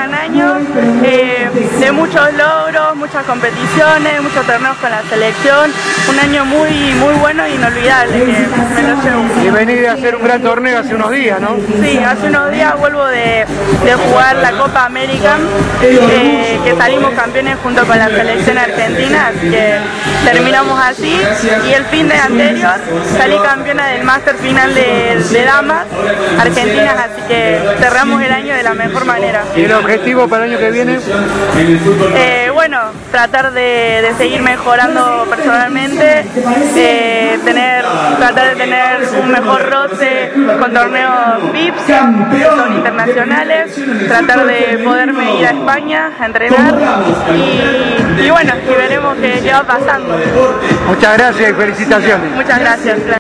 gran año de muchos logros, muchas competiciones, muchos torneos con la selección, un año muy bueno e inolvidable que me lo llevo. Y venís de hacer un gran torneo hace unos días, ¿no? Sí, hace unos días vuelvo de jugar la Copa América, que salimos campeones junto con la selección argentina, así que terminamos así, y el fin de anterior salí campeona del Máster Final de Damas argentinas, así que cerramos el año de la mejor manera. ¿Y el objetivo para el año que viene? Bueno, tratar de seguir mejorando personalmente, tratar de tener un mejor roce con torneos VIPs, que son internacionales, tratar de poderme ir a España a entrenar y bueno, y veremos qué va pasando. Muchas gracias y felicitaciones. Muchas gracias.